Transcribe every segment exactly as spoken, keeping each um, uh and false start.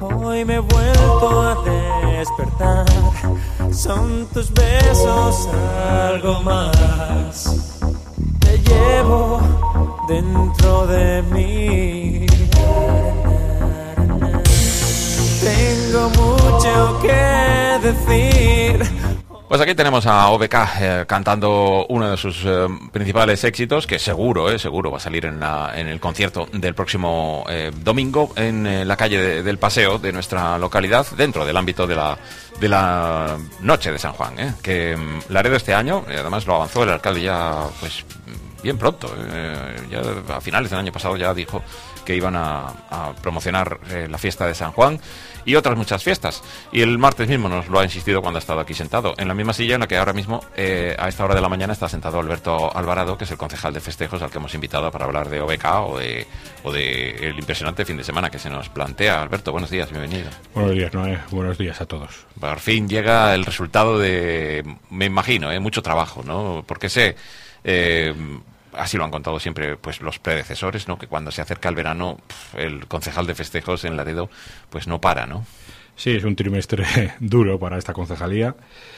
Hoy me he vuelto a despertar. Son tus besos algo más. Te llevo dentro de mí. Tengo mucho que decir. Pues aquí tenemos a O B K eh, cantando uno de sus eh, principales éxitos, que seguro, eh, seguro va a salir en, la, en el concierto del próximo eh, domingo en eh, la calle de, del Paseo de nuestra localidad, dentro del ámbito de la, de la Noche de San Juan, eh, que um, Laredo este año, eh, además lo avanzó el alcalde ya pues bien pronto, eh, ya a finales del año pasado ya dijo que iban a, a promocionar eh, la fiesta de San Juan y otras muchas fiestas. Y el martes mismo nos lo ha insistido cuando ha estado aquí sentado, en la misma silla en la que ahora mismo, eh, a esta hora de la mañana, está sentado Alberto Alvarado, que es el concejal de festejos al que hemos invitado para hablar de O B K o de, o de el impresionante fin de semana que se nos plantea. Alberto, buenos días, bienvenido. Buenos días, Noé. Buenos días a todos. Por fin llega el resultado de, me imagino, eh, mucho trabajo, ¿no? Porque sé... Eh, así lo han contado siempre pues los predecesores, ¿no? Que cuando se acerca el verano, pf, el concejal de festejos en Laredo pues no para, ¿no? Sí, es un trimestre duro para esta concejalía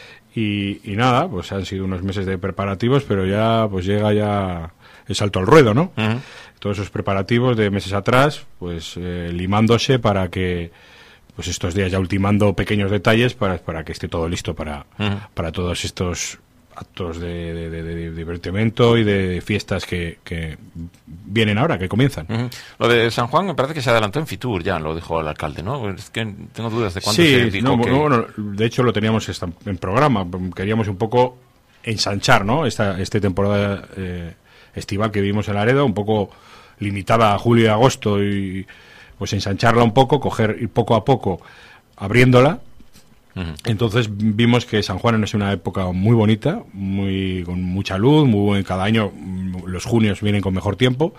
y, y nada, pues han sido unos meses de preparativos, pero ya pues llega ya el salto al ruedo, ¿no? Uh-huh. Todos esos preparativos de meses atrás, pues eh, limándose para que pues estos días ya ultimando pequeños detalles para, para que esté todo listo para, uh-huh. para todos estos actos de, de, de, de divertimento y de fiestas que, que vienen ahora, que comienzan. Uh-huh. Lo de San Juan me parece que se adelantó en Fitur, ya lo dijo el alcalde, ¿no? Es que tengo dudas de cuándo sí, se dijo no, que... bueno, de hecho lo teníamos en programa, queríamos un poco ensanchar, ¿no? Esta, esta temporada eh, estival que vivimos en Laredo, un poco limitada a julio y agosto, y pues ensancharla un poco, coger ir poco a poco abriéndola. Uh-huh. Entonces vimos que San Juan es una época muy bonita, muy con mucha luz, muy buen, cada año los junios vienen con mejor tiempo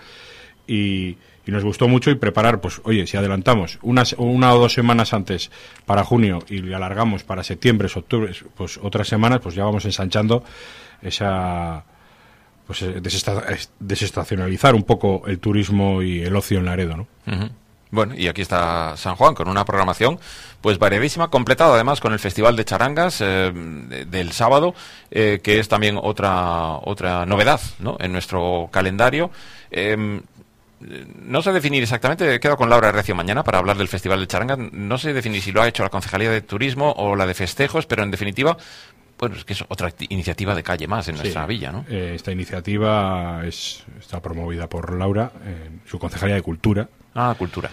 y, y nos gustó mucho y preparar, pues oye, si adelantamos una, una o dos semanas antes para junio y le alargamos para septiembre, octubre, pues otras semanas, pues ya vamos ensanchando esa, pues desesta, desestacionalizar un poco el turismo y el ocio en Laredo, ¿no? Uh-huh. Bueno, y aquí está San Juan con una programación pues variadísima, completada además con el Festival de Charangas eh, de, del sábado, eh, que es también otra otra novedad, ¿no?, en nuestro calendario. Eh, no sé definir exactamente, he quedado con Laura Recio mañana para hablar del Festival de Charangas, no sé definir si lo ha hecho la Concejalía de Turismo o la de Festejos, pero en definitiva... Bueno, es que es otra iniciativa de calle más en nuestra sí, villa, ¿no? Eh, esta iniciativa es, está promovida por Laura en su Concejalía de Cultura. Ah, Cultura.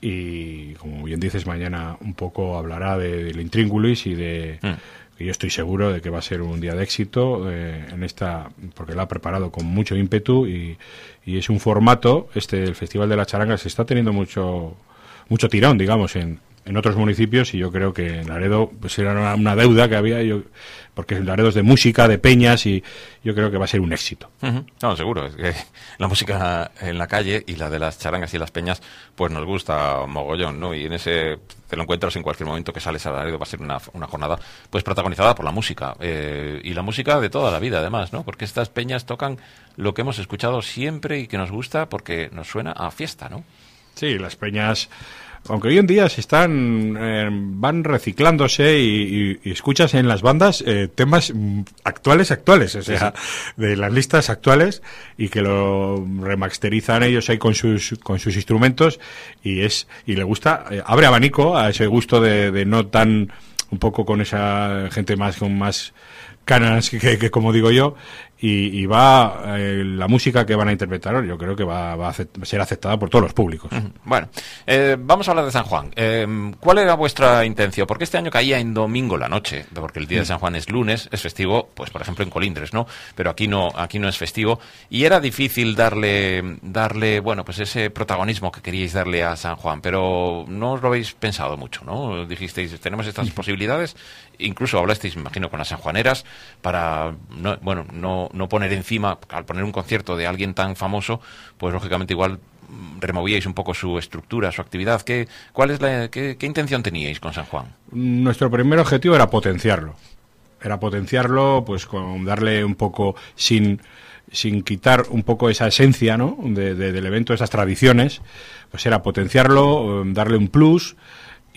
Y, como bien dices, mañana un poco hablará de, del intríngulis y de... Mm. que yo estoy seguro de que va a ser un día de éxito eh, en esta... porque lo ha preparado con mucho ímpetu y, y es un formato, este, el Festival de la Charanga, se está teniendo mucho, mucho tirón, digamos, en... en otros municipios, y yo creo que en Laredo pues era una, una deuda que había, yo, porque en Laredo es de música, de peñas, y yo creo que va a ser un éxito. Uh-huh. No, seguro, es que la música en la calle y la de las charangas y las peñas pues nos gusta mogollón, ¿no? Y en ese te lo encuentras en cualquier momento que sales a Laredo, va a ser una, una jornada pues protagonizada por la música, eh, y la música de toda la vida además, ¿no? Porque estas peñas tocan lo que hemos escuchado siempre y que nos gusta porque nos suena a fiesta, ¿no? Sí, las peñas... Aunque hoy en día se están eh, van reciclándose y, y, y escuchas en las bandas eh, temas actuales actuales, o sea, sí, sí. de las listas actuales, y que lo remasterizan ellos ahí con sus con sus instrumentos, y es y le gusta, eh, abre abanico a ese gusto de, de no tan, un poco con esa gente más con más canas que, que como digo yo, y, y va eh, la música que van a interpretar, yo creo que va, va a ser aceptada por todos los públicos. Uh-huh. Bueno, eh, vamos a hablar de San Juan. Eh, ¿Cuál era vuestra intención? Porque este año caía en domingo la noche, porque el día de San Juan es lunes, es festivo, pues por ejemplo en Colindres, ¿no? Pero aquí no, aquí no es festivo, y era difícil darle, darle, bueno, pues ese protagonismo que queríais darle a San Juan, pero no os lo habéis pensado mucho, ¿no? Dijisteis, tenemos estas posibilidades, incluso hablasteis, me imagino, con las sanjuaneras para, no, bueno, no, no poner encima, al poner un concierto de alguien tan famoso, pues lógicamente igual removíais un poco su estructura, su actividad. ¿Qué, cuál es la, qué, qué intención teníais con San Juan? Nuestro primer objetivo era potenciarlo. Era potenciarlo, pues con darle un poco, sin, sin quitar un poco esa esencia, ¿no?, de, de, del evento, esas tradiciones, pues era potenciarlo, darle un plus.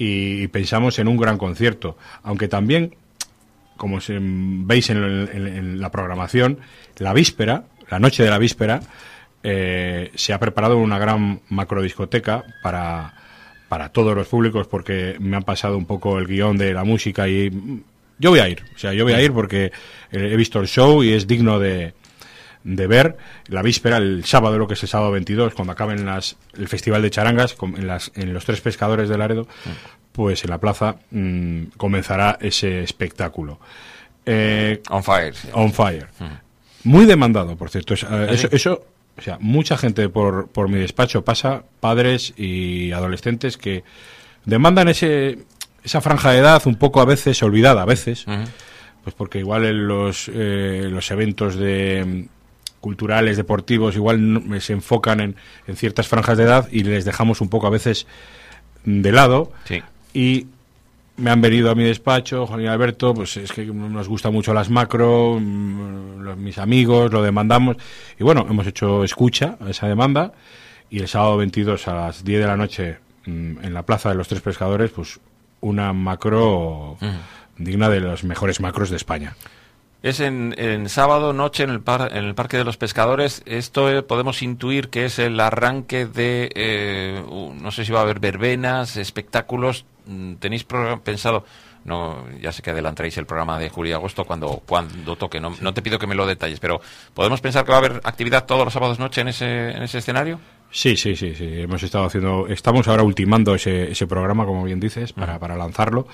y, y pensamos en un gran concierto, aunque también, como se, veis en, en, en la programación, la víspera, la noche de la víspera, eh, se ha preparado una gran macrodiscoteca para, para todos los públicos, porque me han pasado un poco el guión de la música y yo voy a ir, o sea, yo voy a ir porque he visto el show y es digno de, de ver. La víspera, el sábado, lo que es el sábado veintidós, cuando acaben las, el Festival de Charangas, en, las, en los Tres Pescadores de Laredo, pues en la plaza mmm, comenzará ese espectáculo. Eh, On Fire. Sí. On Fire. Mm. Muy demandado, por cierto. Es, eh, eso, eso, o sea, mucha gente por, por mi despacho pasa, padres y adolescentes que demandan ese, esa franja de edad un poco a veces olvidada, a veces, uh-huh. pues porque igual en los, eh, los eventos de culturales, deportivos, igual no, se enfocan en, en ciertas franjas de edad y les dejamos un poco a veces de lado. Sí. Y me han venido a mi despacho, Juan y Alberto, pues es que nos gusta mucho las macro, los, mis amigos, lo demandamos. Y bueno, hemos hecho escucha a esa demanda y el sábado veintidós a las diez de la noche en la Plaza de los Tres Pescadores, pues una macro uh-huh. digna de los mejores macros de España. Es en, en sábado noche en el, par, en el Parque de los Pescadores. Esto eh, podemos intuir que es el arranque de, eh, uh, no sé si va a haber verbenas, espectáculos. ¿Tenéis pensado? No, ya sé que adelantaréis el programa de julio y agosto cuando cuando toque. No, no te pido que me lo detalles, pero ¿podemos pensar que va a haber actividad todos los sábados noche en ese en ese escenario? Sí, sí, sí, sí. Hemos estado haciendo, estamos ahora ultimando ese ese programa, como bien dices, para, uh-huh. para lanzarlo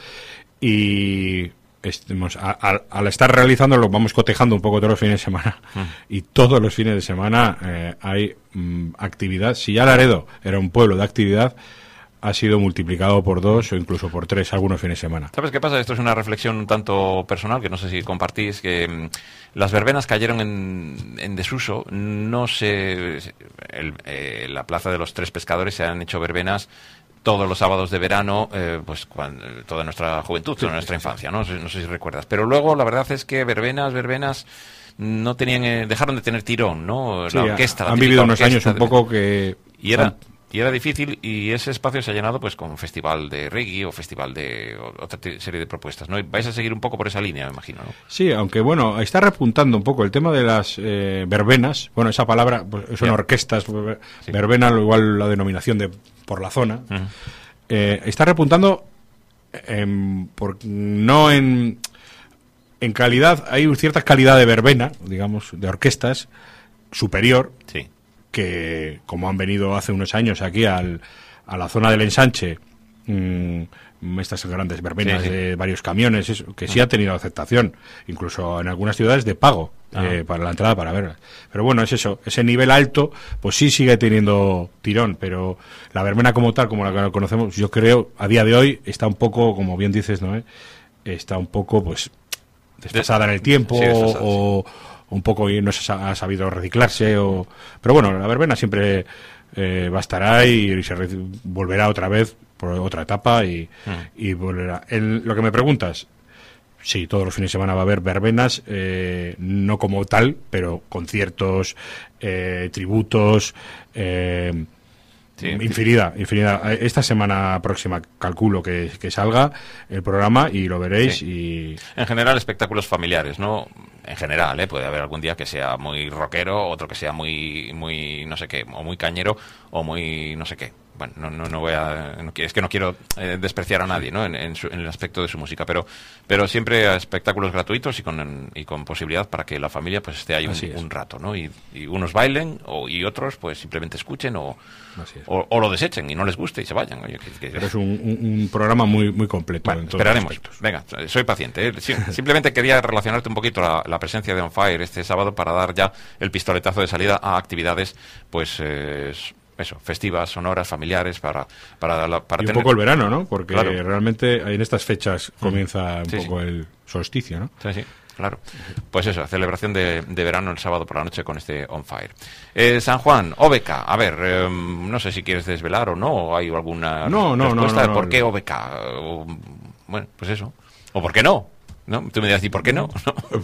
y estemos, a, a, al estar realizándolo vamos cotejando un poco todos los fines de semana uh-huh. y todos los fines de semana eh, hay mm, actividad. Si ya Laredo era un pueblo de actividad, ha sido multiplicado por dos o incluso por tres algunos fines de semana. ¿Sabes qué pasa? Esto es una reflexión un tanto personal, que no sé si compartís, que mmm, las verbenas cayeron en, en desuso. No sé, el, eh, la Plaza de los Tres Pescadores se han hecho verbenas todos los sábados de verano, eh, pues cuando, toda nuestra juventud, toda nuestra infancia, ¿no? No sé, no sé si recuerdas. Pero luego la verdad es que verbenas, verbenas... no tenían, eh, dejaron de tener tirón, ¿no? La sí, orquesta. Han la vivido unos años un poco que... Y era... Y era difícil, y ese espacio se ha llenado pues con festival de reggae o festival de otra t- serie de propuestas, ¿no? Vais a seguir un poco por esa línea, me imagino, ¿no? Sí, aunque bueno, está repuntando un poco el tema de las eh, verbenas. Bueno, esa palabra pues, son yeah. orquestas, sí. verbena, igual la denominación de por la zona. Uh-huh. Eh, está repuntando en, por, no en en calidad, hay cierta calidad de verbena, digamos, de orquestas superior. Sí. Que como han venido hace unos años aquí al, a la zona del ensanche, mmm, estas grandes verbenas sí, sí. de varios camiones, eso, que sí ha tenido aceptación, incluso en algunas ciudades de pago eh, para la entrada para verlas. Pero bueno, es eso, ese nivel alto, pues sí sigue teniendo tirón, pero la verbena como tal, como la que conocemos, yo creo, a día de hoy, está un poco, como bien dices, ¿no? ¿Eh? Está un poco, pues, desfasada en el tiempo, sí, desfasada, o... Sí. un poco y no se ha sabido reciclarse o pero bueno, la verbena siempre eh, va a estar ahí y se re- volverá otra vez por otra etapa y, mm. y volverá. En lo que me preguntas, sí, todos los fines de semana va a haber verbenas, eh, no como tal, pero conciertos, eh, tributos, eh, sí, infinidad, infinidad. Esta semana próxima calculo que, que salga el programa y lo veréis. Sí. Y en general espectáculos familiares, ¿no? En general, ¿eh? Puede haber algún día que sea muy rockero, otro que sea muy, muy no sé qué, o muy cañero, o muy no sé qué. Bueno, no, no, no voy a, no, es que no quiero eh, despreciar a nadie, ¿no? En, en, su, en el aspecto de su música, pero, pero siempre a espectáculos gratuitos y con, y con posibilidad para que la familia pues esté ahí un, un rato, ¿no? Y, y unos bailen o, y otros pues simplemente escuchen o, o, o lo desechen y no les guste y se vayan. Oye, que, que... Pero es un, un, un programa muy, muy completo. Bueno, en todos esperaremos. Venga, soy paciente, ¿eh? Sí, simplemente quería relacionarte un poquito la, la presencia de On Fire este sábado para dar ya el pistoletazo de salida a actividades, pues... Eh, eso, festivas, sonoras, familiares, para para, la, para y un tener... poco el verano, ¿no? Porque claro. realmente en estas fechas comienza un sí, poco sí. el solsticio, ¿no? Sí, sí, claro. Pues eso, celebración de, de verano el sábado por la noche con este On Fire. Eh, San Juan, O B K, a ver, eh, no sé si quieres desvelar o no, o hay alguna no, no, respuesta no, no, de por no, qué no. O B K. O, bueno, pues eso. O por qué no. ¿No? Tú me dirás, ¿y por qué no?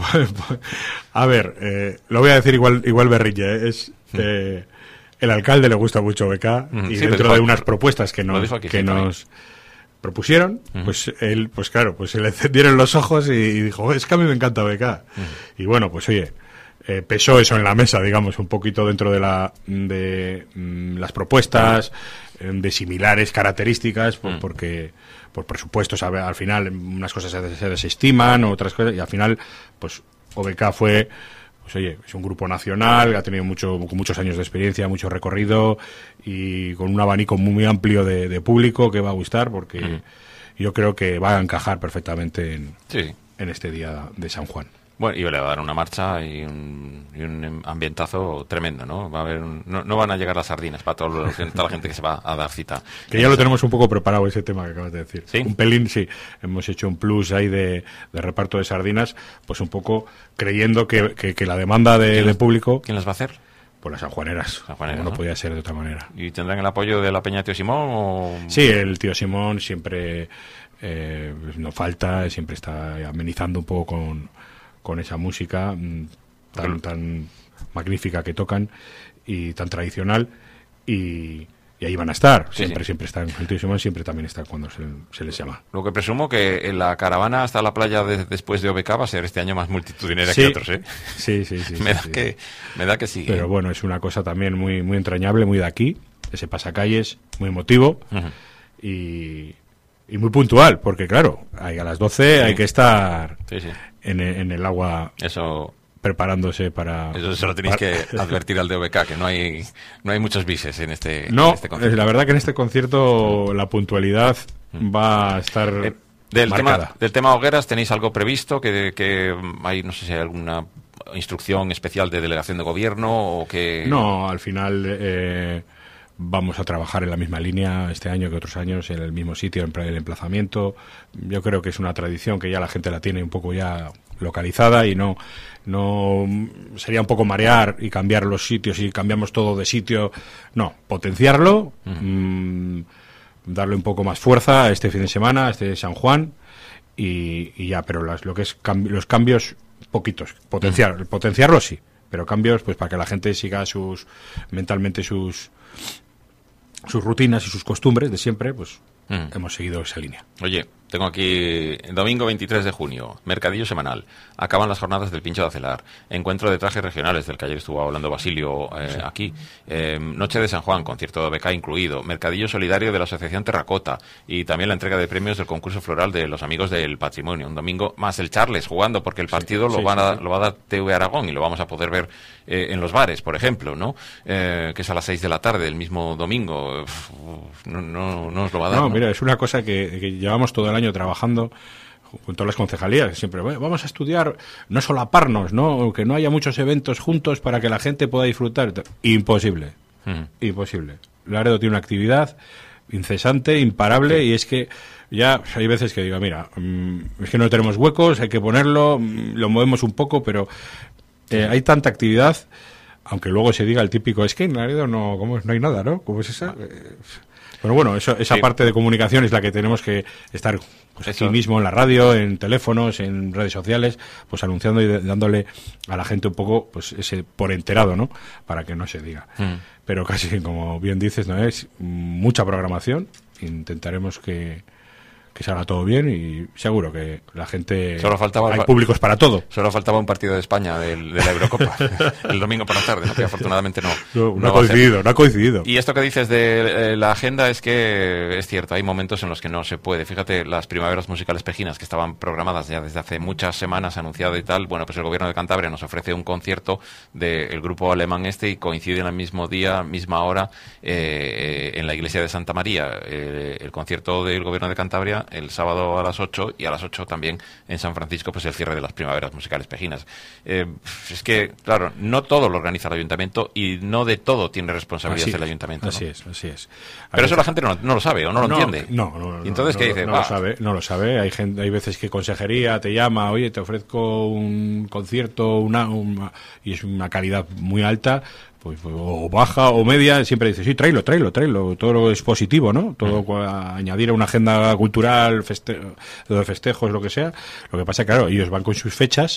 A ver, eh, lo voy a decir igual, igual berrilla, ¿eh? Es... Eh, el alcalde le gusta mucho O B K y sí, dentro de unas propuestas que nos que, nos propusieron, uh-huh. pues él, pues claro, pues se le encendieron los ojos y, y dijo, es que a mí me encanta O B K. Uh-huh. Y bueno, pues oye, eh, pesó eso en la mesa, digamos, un poquito dentro de la de mm, las propuestas, uh-huh. de similares características, por, uh-huh. porque por presupuestos al final unas cosas se, se desestiman, otras cosas, y al final, pues O B K fue, pues oye, es un grupo nacional, ha tenido mucho, con muchos años de experiencia, mucho recorrido y con un abanico muy amplio de, de público que va a gustar, porque uh-huh. yo creo que va a encajar perfectamente en, sí. en este día de San Juan. Bueno, y le va a dar una marcha y un, y un ambientazo tremendo, ¿no? Va a haber un, no, no van a llegar las sardinas para todo lo, toda la gente que se va a dar cita. Que ya lo tenemos un poco preparado ese tema que acabas de decir. ¿Sí? Un pelín, sí. Hemos hecho un plus ahí de, de reparto de sardinas, pues un poco creyendo que, que, que la demanda de, de público... ¿Quién las va a hacer? Pues las sanjuaneras, sanjuaneras no, ¿no? podía ser de otra manera. ¿Y tendrán el apoyo de la Peña Tío Simón? O... Sí, el Tío Simón siempre eh, no falta, siempre está amenizando un poco con... con esa música tan, tan magnífica que tocan y tan tradicional, y, y ahí van a estar, sí, siempre, sí. siempre están, el Tío Simón siempre también está cuando se, se les llama. Lo que presumo que en la caravana hasta la playa de, después de O B K va a ser este año más multitudinaria sí, que otros, ¿eh? Sí, sí, sí. me, sí, da que, sí. me da que sí. Pero bueno, es una cosa también muy, muy entrañable, muy de aquí, ese pasacalles, muy emotivo, uh-huh. y... y muy puntual, porque claro, hay a las doce sí. hay que estar sí, sí. En, el, en el agua eso, preparándose para... Eso se lo tenéis para... que advertir al de O B K, que no hay no hay muchos bises en este, no, en este concierto. La verdad que en este concierto la puntualidad va a estar eh, del marcada. Tema, del tema hogueras, ¿tenéis algo previsto? Que, que hay, no sé si hay alguna instrucción especial de delegación de gobierno o que... No, al final... Eh, vamos a trabajar en la misma línea este año que otros años, en el mismo sitio, en el emplazamiento. Yo creo que es una tradición que ya la gente la tiene un poco ya localizada y no no sería un poco marear y cambiar los sitios y cambiamos todo de sitio. No, potenciarlo, uh-huh. mmm, darle un poco más fuerza a este fin de semana, a este San Juan y, y ya, pero las, lo que es cambi- los cambios poquitos, potenciar, uh-huh. potenciarlo sí, pero cambios pues para que la gente siga sus mentalmente sus sus rutinas y sus costumbres de siempre, pues mm. hemos seguido esa línea. Oye, tengo aquí el domingo veintitrés de junio, mercadillo semanal, acaban las jornadas del Pincho de Acelar, encuentro de trajes regionales del que ayer estuvo hablando Basilio eh, sí. aquí, eh, noche de San Juan, concierto de O B K incluido, mercadillo solidario de la Asociación Terracota y también la entrega de premios del concurso floral de los Amigos del Patrimonio, un domingo más el Charles jugando porque el partido sí, lo, sí, van a, sí. lo va a dar T V Aragón y lo vamos a poder ver eh, en los bares, por ejemplo, ¿no? Eh, que es a las seis de la tarde del mismo domingo. Uf, no, no, no os lo va a dar. No, ¿no? Mira, es una cosa que, que llevamos todo el año trabajando con todas las concejalías, que siempre bueno, vamos a estudiar, no solaparnos, ¿no? Que no haya muchos eventos juntos para que la gente pueda disfrutar. Imposible, uh-huh. imposible. Laredo tiene una actividad incesante, imparable, sí. y es que ya hay veces que digo, mira, es que no tenemos huecos, hay que ponerlo, lo movemos un poco, pero eh, hay tanta actividad, aunque luego se diga el típico, es que en Laredo no, ¿cómo es? No hay nada, ¿no? ¿Cómo es esa? Eh, Pero bueno, eso, esa sí. parte de comunicación es la que tenemos que estar pues, aquí mismo en la radio, en teléfonos, en redes sociales, pues anunciando y dándole a la gente un poco pues ese por enterado, ¿no? Para que no se diga. Mm. Pero casi, como bien dices, no es mucha programación. Intentaremos que, que salga todo bien y seguro que la gente... Solo faltaba hay públicos para todo. Solo faltaba un partido de España del, de la Eurocopa el domingo por la tarde, ¿no? Que afortunadamente no. No, no, no ha coincidido, no ha coincidido. Y esto que dices de eh, la agenda es que es cierto, hay momentos en los que no se puede. Fíjate, las primaveras musicales pejinas que estaban programadas ya desde hace muchas semanas, anunciado y tal, bueno, pues el gobierno de Cantabria nos ofrece un concierto del grupo alemán este y coincide en el mismo día, misma hora, eh, en la iglesia de Santa María, eh, el concierto del gobierno de Cantabria el sábado a las ocho y a las ocho también en San Francisco pues el cierre de las primaveras musicales pejinas. Eh, es que, claro, no todo lo organiza el ayuntamiento y no de todo tiene responsabilidad así el ayuntamiento. Así ¿no? es, así es. A Pero veces... eso la gente no, no lo sabe o no lo no, entiende. No, no, no. ¿Y entonces no, qué no, dice? No, lo sabe, no lo sabe. Hay gente, hay veces que consejería te llama, oye, te ofrezco un concierto, una, una y es una calidad muy alta. Pues, o baja o media, siempre dice, sí, tráelo, tráelo, tráelo, todo es positivo, ¿no? Todo mm. añadir a una agenda cultural, feste de festejos, lo que sea. Lo que pasa, claro, ellos van con sus fechas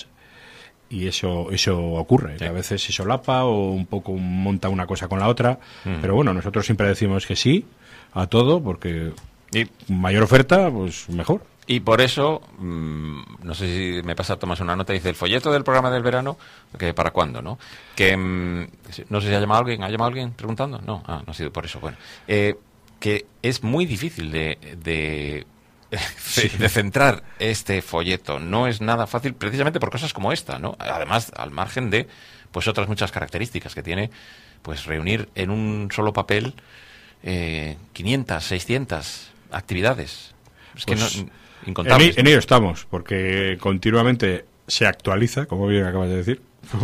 y eso eso ocurre, sí. que a veces se solapa o un poco monta una cosa con la otra, mm. pero bueno, nosotros siempre decimos que sí a todo porque Y mayor oferta, pues mejor. Y por eso, mmm, no sé si me pasa Tomás una nota, dice el folleto del programa del verano, que para cuándo, ¿no? Que mmm, no sé si ha llamado alguien, ¿ha llamado alguien preguntando? No, ah, no ha sido por eso. Bueno, eh, que es muy difícil de, de, sí. de centrar este folleto. No es nada fácil, precisamente por cosas como esta, ¿no? Además, al margen de, pues, otras muchas características que tiene, pues, reunir en un solo papel eh, quinientas, seiscientas actividades. Es que pues, no... Incontables. En, en ello estamos, porque continuamente se actualiza, como bien acabas de decir.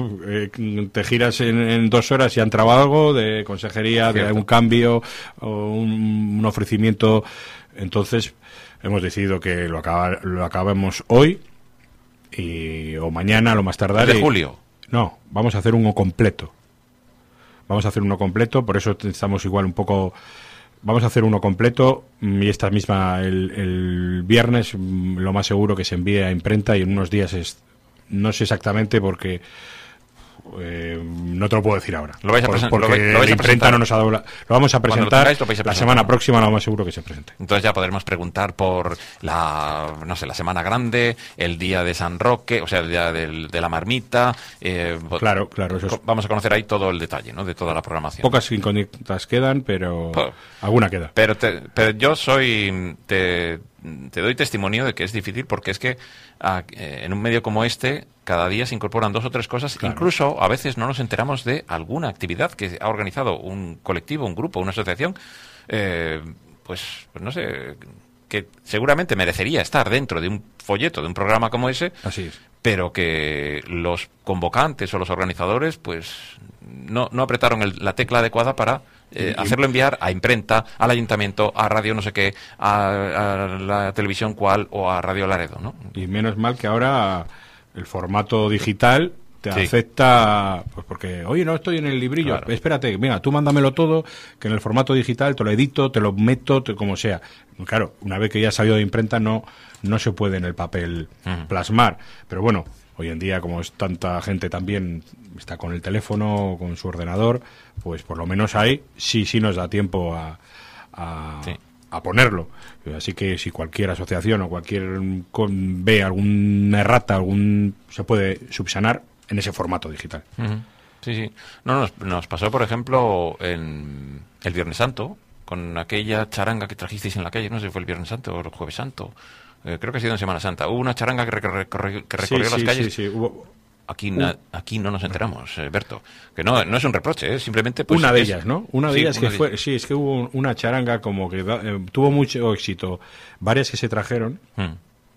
Te giras en, en dos horas y han trabado algo de consejería, de un cambio o un, un ofrecimiento. Entonces hemos decidido que lo, acaba, lo acabemos hoy y, o mañana, lo más tardar. ¿De julio? No, vamos a hacer uno completo. Vamos a hacer uno completo, por eso estamos igual un poco... Vamos a hacer uno completo y esta misma, el, el viernes, lo más seguro que se envíe a imprenta y en unos días, es, no sé exactamente porque eh, no te lo puedo decir ahora. Lo vais a Por, presen- porque lo vais, lo vais la a imprenta no nos ha dado la, lo vamos a presentar, lo tengáis, lo vais a la presentar, semana ¿no? próxima, lo más seguro que se presente. Entonces ya podremos preguntar por la, no sé, la Semana Grande, el día de San Roque, o sea, el día del, de la marmita. Eh, claro, claro. Eso es... Vamos a conocer ahí todo el detalle, ¿no? De toda la programación. Pocas incógnitas quedan, pero oh. alguna queda. Pero, te, pero yo soy, te, te doy testimonio de que es difícil porque es que a, eh, en un medio como este cada día se incorporan dos o tres cosas, claro. Incluso a veces no nos enteramos de alguna actividad que ha organizado un colectivo, un grupo, una asociación, eh, pues, pues no sé, que seguramente merecería estar dentro de un folleto, de un programa como ese. Así es. Pero que los convocantes o los organizadores pues no, no apretaron el, la tecla adecuada para eh, hacerlo enviar a imprenta, al ayuntamiento, a radio no sé qué, a, a la televisión cual o a Radio Laredo, ¿no? Y menos mal que ahora el formato digital te sí. acepta, pues porque, oye, no estoy en el librillo, claro. Espérate, mira, tú mándamelo todo, que en el formato digital te lo edito, te lo meto, te, como sea. Claro, una vez que ya ha salido de imprenta no, no se puede en el papel uh-huh. plasmar, pero bueno, hoy en día como es tanta gente también está con el teléfono, con su ordenador, pues por lo menos ahí sí, sí nos da tiempo a... a sí. a ponerlo. Así que si cualquier asociación o cualquier con, ve alguna errata, algún se puede subsanar en ese formato digital. Uh-huh. Sí, sí. No, nos, nos pasó, por ejemplo, en el Viernes Santo, con aquella charanga que trajisteis en la calle, no sé si fue el Viernes Santo o el Jueves Santo, eh, creo que ha sido en Semana Santa. Hubo una charanga que, recor- recor- que recorrió sí, las sí, calles. Sí, sí, hubo... Aquí, na, aquí no nos enteramos, eh, Berto. Que no, no es un reproche, ¿eh? Simplemente... Pues, una de es, ellas, ¿no? Una de sí, ellas que fue... De... Sí, es que hubo una charanga como que da, eh, tuvo mucho éxito. Varias que se trajeron hmm.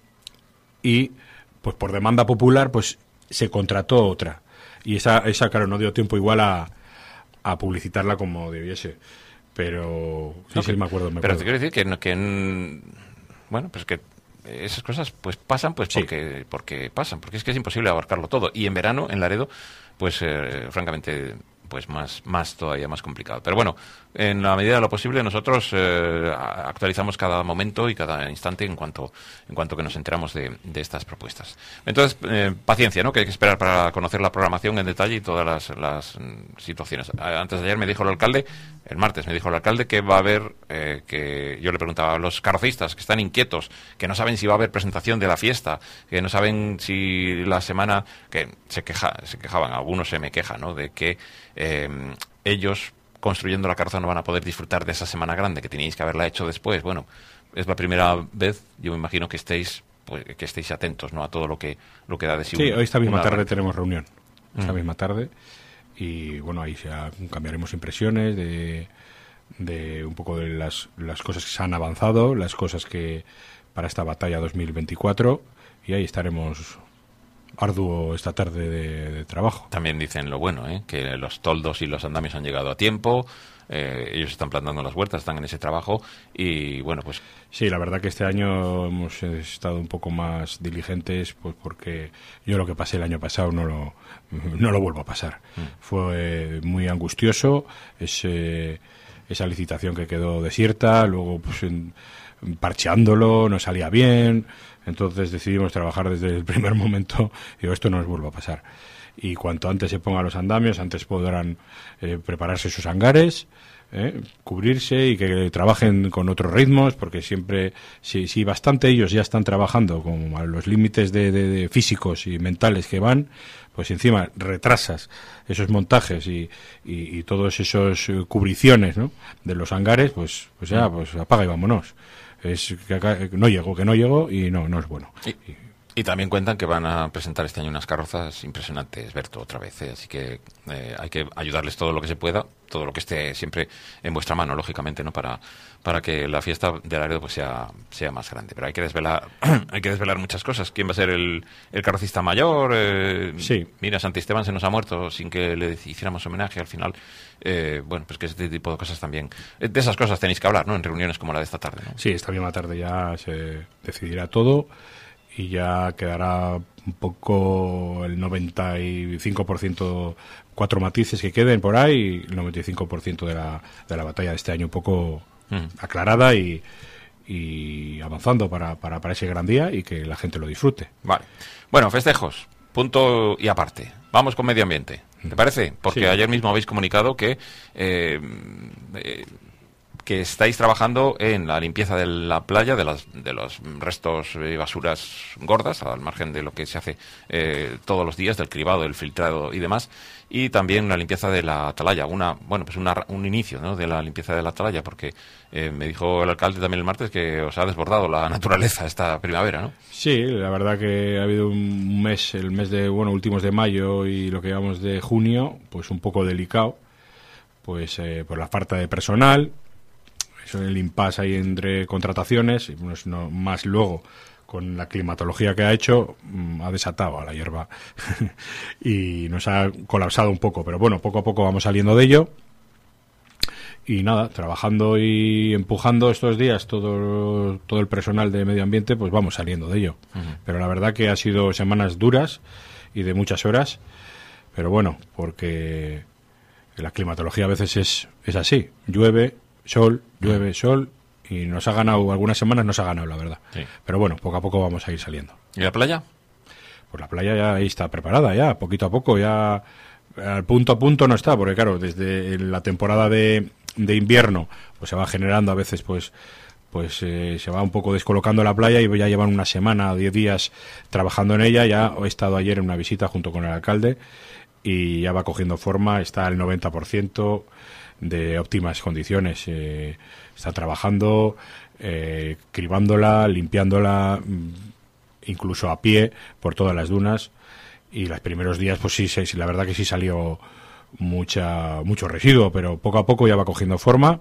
y, pues por demanda popular, pues se contrató otra. Y esa, esa claro, no dio tiempo igual a, a publicitarla como debiese. Pero... Sí, no, sí, que, me acuerdo, me Pero acuerdo. te quiero decir que... que bueno, pues que... esas cosas pues pasan pues sí. porque porque pasan, porque es que es imposible abarcarlo todo. Y en verano, en Laredo, pues eh, francamente, pues más, más todavía más complicado. Pero bueno, en la medida de lo posible nosotros eh, actualizamos cada momento y cada instante en cuanto en cuanto que nos enteramos de, de estas propuestas. Entonces, eh, paciencia, ¿no? Que hay que esperar para conocer la programación en detalle y todas las, las situaciones. Antes de ayer me dijo el alcalde, el martes me dijo el alcalde que va a haber, eh, que yo le preguntaba a los carrocistas que están inquietos, que no saben si va a haber presentación de la fiesta, que no saben si la semana, que se queja, se quejaban, algunos se me quejan, ¿no? De que eh, ellos construyendo la carroza no van a poder disfrutar de esa semana grande, que teníais que haberla hecho después. Bueno, es la primera vez, yo me imagino que estéis pues, que estéis atentos, ¿no? A todo lo que lo que da de sí. Sí, un, hoy esta misma tarde renta. tenemos reunión, esta mm. misma tarde, y bueno, ahí ya cambiaremos impresiones de, de un poco de las, las cosas que se han avanzado, las cosas que para esta batalla dos mil veinticuatro, y ahí estaremos arduo esta tarde de, de trabajo. También dicen lo bueno, ¿eh? Que los toldos y los andamios han llegado a tiempo, eh, ellos están plantando las huertas, están en ese trabajo y bueno, pues... Sí, la verdad que este año hemos estado un poco más diligentes, pues porque yo lo que pasé el año pasado no lo, no lo vuelvo a pasar. Mm. Fue muy angustioso ese, esa licitación que quedó desierta, luego pues en, parcheándolo, no salía bien... Entonces decidimos trabajar desde el primer momento. Digo, esto no nos vuelva a pasar. Y cuanto antes se pongan los andamios, antes podrán eh, prepararse sus hangares, ¿eh? Cubrirse y que trabajen con otros ritmos, porque siempre, si, si bastante ellos ya están trabajando con a los límites de, de, de físicos y mentales que van, pues encima retrasas esos montajes y, y, y todos esos cubriciones, ¿no?, de los hangares, pues, pues ya, pues apaga y vámonos. Es que acá, no llego, que no llego y no, no es bueno. Sí. Y también cuentan que van a presentar este año unas carrozas impresionantes, Berto, otra vez. ¿eh? Así que eh, hay que ayudarles todo lo que se pueda, todo lo que esté siempre en vuestra mano, lógicamente, ¿no? Para, para que la fiesta del Laredo pues sea, sea más grande. Pero hay que desvelar hay que desvelar muchas cosas. ¿Quién va a ser el, el carrocista mayor? Eh, sí. Mira, Santi Esteban se nos ha muerto sin que le hiciéramos homenaje al final. Eh, bueno, pues que este tipo de cosas también... De esas cosas tenéis que hablar, ¿no? En reuniones como la de esta tarde, ¿no? Sí, esta misma tarde ya se decidirá todo. Y ya quedará un poco el noventa y cinco por ciento, cuatro matices que queden por ahí, y el noventa y cinco por ciento de la, de la batalla de este año un poco mm. aclarada y, y avanzando para, para, para ese gran día y que la gente lo disfrute. Vale. Bueno, festejos, punto y aparte. Vamos con medio ambiente, ¿te parece? Porque sí. Ayer mismo habéis comunicado que... Eh, eh, que estáis trabajando en la limpieza de la playa, de, las, de los restos y basuras gordas, al margen de lo que se hace eh, todos los días, del cribado, del filtrado y demás, y también la limpieza de la atalaya, una, bueno, pues una, un inicio, ¿no?, de la limpieza de la atalaya, porque eh, me dijo el alcalde también el martes que os ha desbordado la naturaleza esta primavera, ¿no? Sí, la verdad que ha habido un mes, el mes de, bueno, últimos de mayo y lo que llevamos de junio, pues un poco delicado, pues eh, por la falta de personal. Eso, el impasse ahí entre contrataciones, y pues no, más luego con la climatología que ha hecho, mmm, ha desatado a la hierba y nos ha colapsado un poco, pero bueno, poco a poco vamos saliendo de ello y nada, trabajando y empujando estos días todo, todo el personal de medio ambiente, pues vamos saliendo de ello. Uh-huh. Pero la verdad que ha sido semanas duras y de muchas horas, pero bueno, porque la climatología a veces es, es así, llueve, sol, llueve, sol, y nos ha ganado, algunas semanas nos ha ganado, la verdad. Sí. Pero bueno, poco a poco vamos a ir saliendo. ¿Y la playa? Pues la playa ya ahí está preparada, ya, poquito a poco, ya al punto a punto no está, porque claro, desde la temporada de, de invierno, pues se va generando a veces, pues pues eh, se va un poco descolocando la playa y ya llevan una semana o diez días trabajando en ella. Ya he estado ayer en una visita junto con el alcalde y ya va cogiendo forma, está al noventa por ciento de óptimas condiciones, eh, está trabajando, eh, cribándola, limpiándola, incluso a pie por todas las dunas, y los primeros días pues sí, sí, la verdad que sí salió mucha mucho residuo, pero poco a poco ya va cogiendo forma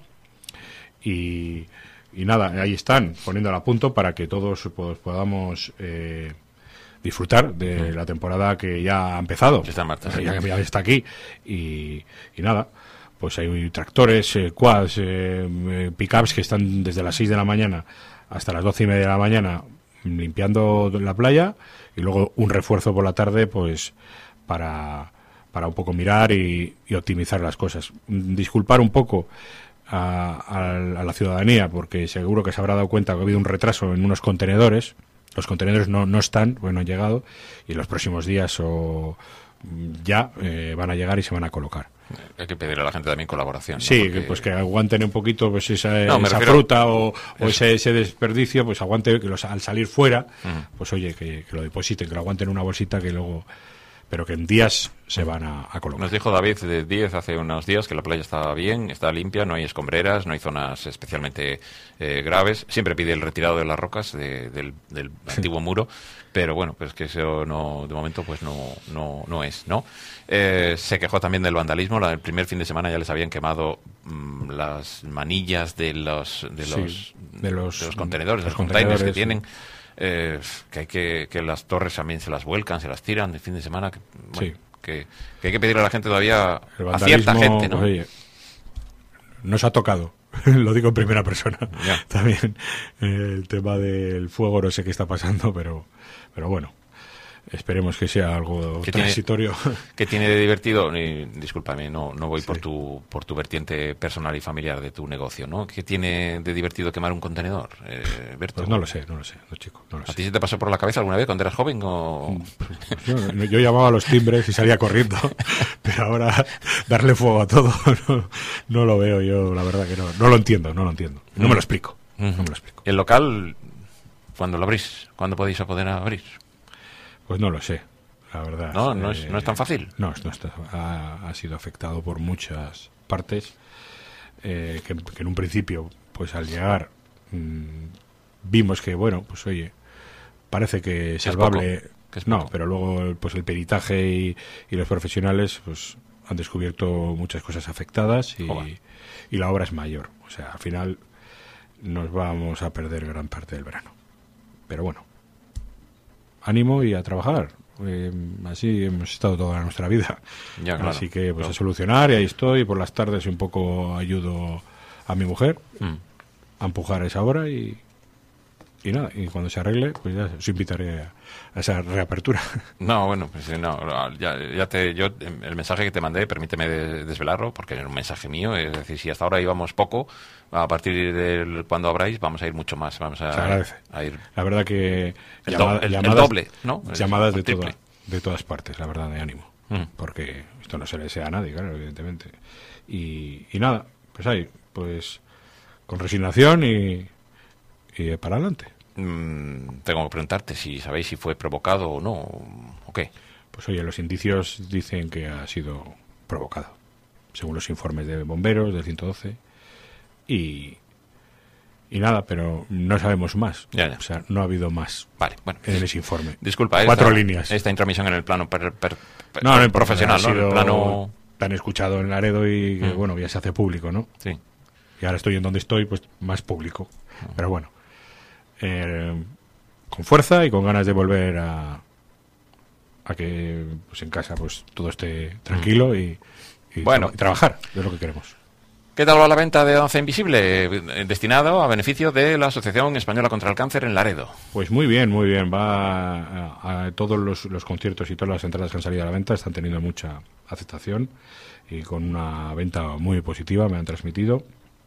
y, y nada, ahí están poniéndola a punto para que todos pues, podamos eh, disfrutar de la temporada que ya ha empezado, está en marcha, sí. ya, ya está aquí y, y nada, pues hay tractores, eh, quads, eh, eh, pick-ups que están desde las seis de la mañana hasta las doce y media de la mañana limpiando la playa, y luego un refuerzo por la tarde pues para, para un poco mirar y, y optimizar las cosas. Disculpar un poco a, a, a la ciudadanía, porque seguro que se habrá dado cuenta que ha habido un retraso en unos contenedores. Los contenedores no, no están, bueno, han llegado, y en los próximos días o ya eh, van a llegar y se van a colocar. Hay que pedirle a la gente también colaboración, ¿no? Sí, Porque... pues que aguanten un poquito pues esa, no, esa refiero... fruta o, o ese, ese desperdicio, pues aguante que los, al salir fuera, uh-huh. pues oye, que, que lo depositen, que lo aguanten en una bolsita que luego, pero que en días se van a, a colocar. Nos dijo David de diez hace unos días que la playa está bien, está limpia, no hay escombreras, no hay zonas especialmente eh, graves. Siempre pide el retirado de las rocas de, del, del antiguo muro, pero bueno, pues que eso no, de momento pues no, no, no es, ¿no? Eh, se quejó también del vandalismo. La, el primer fin de semana ya les habían quemado mmm, las manillas de los de los, sí, de los, de los contenedores, los los containers que sí. tienen. Eh, que hay que que las torres también se las vuelcan, se las tiran de fin de semana. Que, bueno, sí. que, que hay que pedirle a la gente todavía, a cierta gente, ¿no? Pues, oye, nos ha tocado. Lo digo en primera persona. Ya. También eh, el tema del fuego no sé qué está pasando, pero pero bueno. esperemos que sea algo ¿Qué transitorio. Tiene, ¿Qué tiene de divertido? Eh, discúlpame, no, no voy Sí. por tu por tu vertiente personal y familiar de tu negocio, ¿no? ¿Qué tiene de divertido quemar un contenedor, eh, Berto? Pues no lo sé, no lo sé, no, chico, no lo ¿A sé. ti se te pasó por la cabeza alguna vez cuando eras joven o...? Pues yo, yo llamaba a los timbres y salía corriendo, pero ahora darle fuego a todo no, no lo veo yo, la verdad que no, no lo entiendo, no lo entiendo, no me lo explico, no me lo explico. ¿El local, cuándo lo abrís? ¿Cuándo podéis poder abrir? Pues no lo sé, la verdad. No, no es, no es tan fácil. No, no está, ha, ha sido afectado por muchas partes, eh, que, que en un principio, pues al llegar, mmm, vimos que, bueno, pues oye, parece que es salvable. poco, que es no, poco. pero luego pues el peritaje y, y los profesionales pues han descubierto muchas cosas afectadas y, Joder. y la obra es mayor. O sea, al final nos vamos a perder gran parte del verano. Pero bueno, ánimo y a trabajar. Eh, así hemos estado toda nuestra vida. Ya, claro. Así que pues Claro. a solucionar, y ahí estoy. Por las tardes un poco ayudo a mi mujer Mm. a empujar esa obra y, y nada, y cuando se arregle, pues ya os invitaré a, a esa reapertura. No, bueno, pues eh, no, ya, ya te, yo, el mensaje que te mandé, permíteme de- desvelarlo, porque era un mensaje mío, es decir, si hasta ahora íbamos poco, a partir de cuando abráis vamos a ir mucho más, vamos a, Se agradece. a ir... La verdad que El llamada- do- el- el llamadas, doble, ¿no? llamadas El de, triple. toda- de todas partes, la verdad, de ánimo. Mm. Porque esto no se le desea a nadie, claro, evidentemente. Y, y nada, pues ahí, pues con resignación y, y para adelante. Mm, tengo que preguntarte si sabéis si fue provocado o no, o qué. Pues oye, los indicios dicen que ha sido provocado, según los informes de bomberos del ciento doce. Y, y nada, pero no sabemos más. Ya, ya. O sea, no ha habido más Vale, bueno. en ese informe. Disculpa, Cuatro esta, líneas. Esta intromisión en el plano per- per- per- No, no importa, profesional, ha ¿no? En el sido plano... tan escuchado en Laredo y que, Mm. bueno, ya se hace público, ¿no? Sí. Y ahora estoy en donde estoy, pues más público. Pero bueno, eh, con fuerza y con ganas de volver a, a que pues en casa pues todo esté tranquilo y, y Bueno. tra- y trabajar, es lo que queremos. ¿Qué tal va la venta de Danza Invisible? Eh, Destinado a beneficio de la Asociación Española contra el Cáncer en Laredo. Pues muy bien, muy bien. Va a, a todos los, los conciertos y todas las entradas que han salido a la venta están teniendo mucha aceptación y con una venta muy positiva, me han transmitido.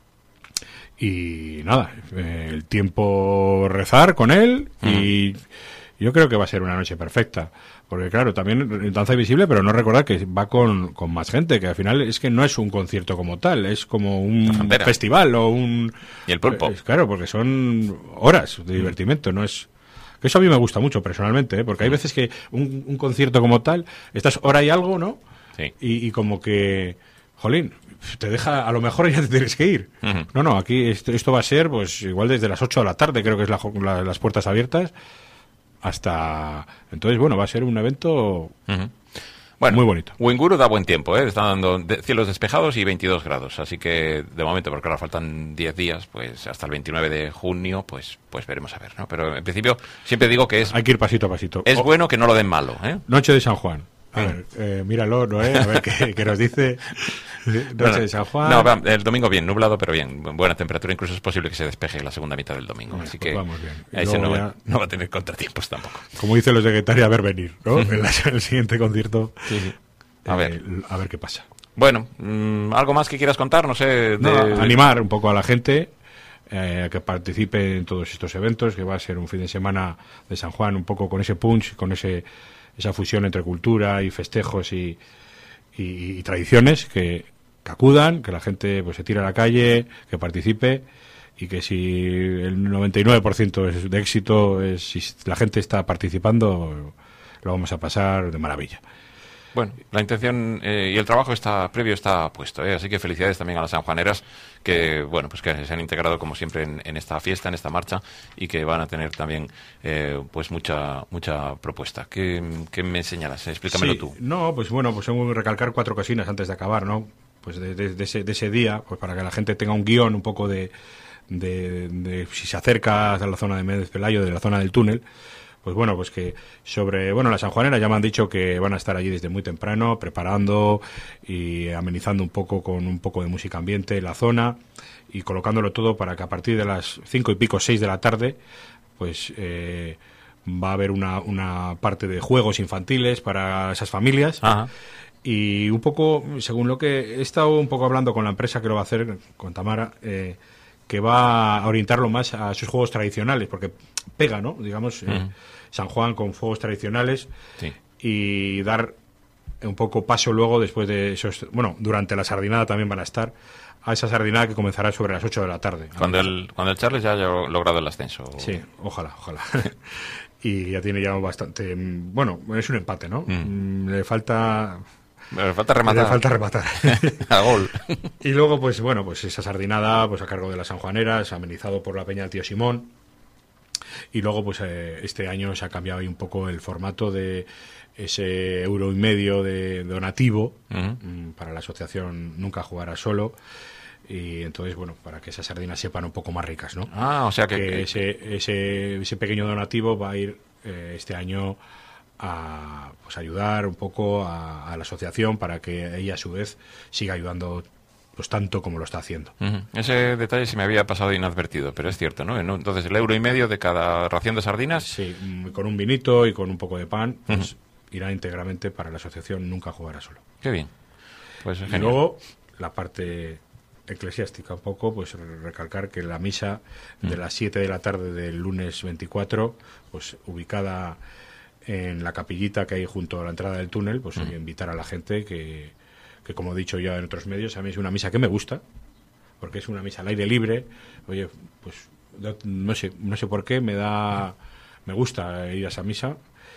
Y nada, eh, el tiempo rezar con él y yo creo que va a ser una noche perfecta. Porque claro, también Danza Invisible, pero no recordar que va con, con más gente, que al final es que no es un concierto como tal, es como un La frontera. festival o un... Y el pulpo. Es, claro, porque son horas de divertimento, no es... Que eso a mí me gusta mucho personalmente, ¿eh? Porque hay veces que un, un concierto como tal, estás hora y algo, ¿no? Sí. Y, y como que, jolín, te deja, a lo mejor ya te tienes que ir. Ujú. No, no, aquí esto, esto va a ser, pues igual desde las ocho de la tarde, creo que es la, jo- la- las puertas abiertas, hasta... Entonces, bueno, va a ser un evento Ujú. Bueno, muy bonito. Winguru da buen tiempo, ¿eh? Está dando de- cielos despejados y veintidós grados. Así que, de momento, porque ahora faltan diez días, pues hasta el veintinueve de junio, pues pues veremos a ver, ¿no? Pero en principio, siempre digo que es, Hay que ir pasito a pasito. es Oh, bueno que no lo den malo, ¿eh? Noche de San Juan. A Mm. ver, eh, míralo, Noé, a ver qué, qué nos dice. Noche Bueno, de San Juan. No, va, el domingo bien, nublado, pero bien. Buena temperatura, incluso es posible que se despeje la segunda mitad del domingo. Bueno, así pues que vamos bien. Y ese luego no, ya- va- no va a tener contratiempos tampoco. Como dicen los de Guetaria, a ver venir, ¿no? En la- el siguiente concierto. A eh, ver. a ver qué pasa. Bueno, mm, ¿algo más que quieras contar? No sé. De, No, animar un poco a la gente eh, a que participe en todos estos eventos, que va a ser un fin de semana de San Juan, un poco con ese punch, con ese esa fusión entre cultura y festejos y, y, y tradiciones, que, que acudan, que la gente pues se tire a la calle, que participe y que si el noventa y nueve por ciento es de éxito, es, si la gente está participando, lo vamos a pasar de maravilla. Bueno, la intención eh, y el trabajo está previo está puesto, ¿eh? Así que felicidades también a las sanjuaneras que, bueno, pues que se han integrado como siempre en, en esta fiesta, en esta marcha y que van a tener también, eh, pues mucha mucha propuesta. ¿Qué, qué me señalas? Explícamelo Sí, tú. No, pues bueno, pues tengo que recalcar cuatro cositas antes de acabar, ¿no? Pues de, de- de ese, de ese día, pues para que la gente tenga un guión un poco de, de, de si se acerca a la zona de Méndez Pelayo, de la zona del túnel. Pues bueno, pues que sobre, bueno, las sanjuaneras ya me han dicho que van a estar allí desde muy temprano, preparando y amenizando un poco con un poco de música ambiente la zona y colocándolo todo para que a partir de las cinco y pico, seis de la tarde, pues eh, va a haber una, una parte de juegos infantiles para esas familias. Ajá. Y un poco, según lo que he estado un poco hablando con la empresa que lo va a hacer, con Tamara, eh, que va a orientarlo más a sus juegos tradicionales, porque pega, ¿no? Digamos, uh-huh. eh, San Juan con juegos tradicionales, sí. y dar un poco paso luego, después de esos, bueno, durante la sardinada también van a estar, a esa sardinada que comenzará sobre las ocho de la tarde. Cuando el, cuando el Charles ya haya logrado el ascenso. Sí, ojalá, ojalá. Y ya tiene ya bastante, bueno, es un empate, ¿no? Mm. Le falta... Le falta rematar. Le falta rematar. A gol. Y luego, pues bueno, pues esa sardinada pues a cargo de las sanjuaneras, amenizado por la Peña del Tío Simón. Y luego, pues eh, este año se ha cambiado ahí un poco el formato de ese euro y medio de donativo, uh-huh. para la asociación Nunca Jugará Solo. Y entonces, bueno, para que esas sardinas sepan un poco más ricas, ¿no? Ah, o sea que... que ese, ese, ese pequeño donativo va a ir eh, este año a pues ayudar un poco a, a la asociación para que ella a su vez siga ayudando pues tanto como lo está haciendo. Uh-huh. Ese detalle se me había pasado inadvertido, pero es cierto, ¿no? Entonces el euro y medio de cada ración de sardinas. Sí, con un vinito y con un poco de pan, pues uh-huh. irá íntegramente para la asociación Nunca Jugará Solo. Qué bien. Pues y genial. Luego la parte eclesiástica un poco, pues recalcar que la misa uh-huh. de las siete de la tarde del lunes veinticuatro, pues ubicada en la capillita que hay junto a la entrada del túnel, pues uh-huh. invitar a la gente que, que, como he dicho ya en otros medios, a mí es una misa que me gusta, porque es una misa al aire libre. Oye, pues no sé, no sé por qué me da, me gusta ir a esa misa,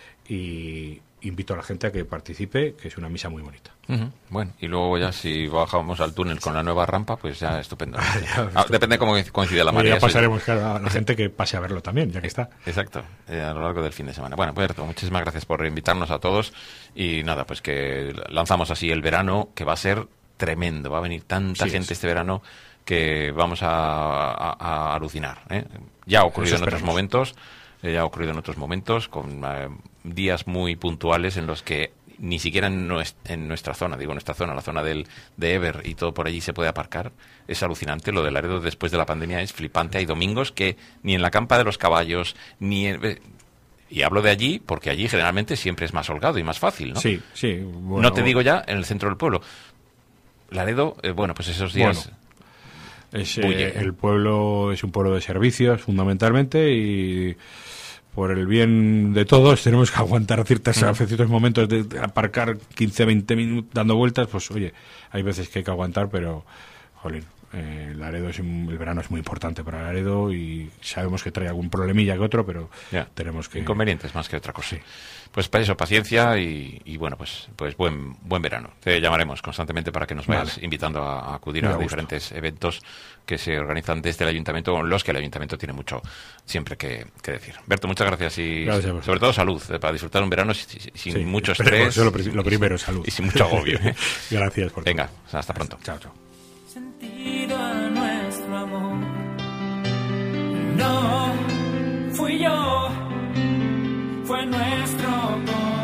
y invito a la gente a que participe, que es una misa muy bonita. Uh-huh. Bueno, y luego ya si bajamos al túnel con la nueva rampa, pues ya estupendo. Ah, ya, ah, depende cómo coincide la marea. Ya pasaremos, claro, a la gente que pase a verlo también, ya que está. Exacto, eh, a lo largo del fin de semana. Bueno, Berto, muchísimas gracias por invitarnos a todos, y nada, pues que lanzamos así el verano, que va a ser tremendo, va a venir tanta sí, gente es. este verano que vamos a, a, a alucinar, ¿eh? Ya ha ocurrido en otros momentos, eh, ya ha ocurrido en otros momentos, con eh, días muy puntuales en los que ni siquiera en, nues- en nuestra zona, digo nuestra zona, la zona del, de Ever y todo por allí se puede aparcar. Es alucinante. Lo de Laredo después de la pandemia es flipante. Hay domingos que ni en la campa de los caballos, ni en... Y hablo de allí porque allí generalmente siempre es más holgado y más fácil, ¿no? Sí, sí. Bueno, no te digo ya en el centro del pueblo. Laredo, eh, bueno, pues esos días... Bueno. Es, eh, el pueblo es un pueblo de servicios fundamentalmente, y por el bien de todos tenemos que aguantar ciertos, mm. ciertos momentos de, de aparcar quince, veinte minutos dando vueltas. Pues oye, hay veces que hay que aguantar, pero jolín, eh, Laredo es un, el verano es muy importante para Laredo, y sabemos que trae algún problemilla que otro, pero ya, tenemos que... inconvenientes más que otra cosa. Sí. Pues para eso, paciencia y, y bueno, pues pues buen buen verano. Te llamaremos constantemente para que nos vayas vale. invitando a, a acudir a diferentes eventos que se organizan desde el ayuntamiento, con los que el ayuntamiento tiene mucho siempre que, que decir. Berto, muchas gracias, y gracias, sobre todo salud, eh, para disfrutar un verano sin, sin sí, mucho estrés. Lo, lo primero, salud. Y sin mucho agobio. ¿eh? Gracias por Venga, todo. Hasta pronto. Chao, chao. Sentido a nuestro amor. No fui yo, fue nuestro corazón.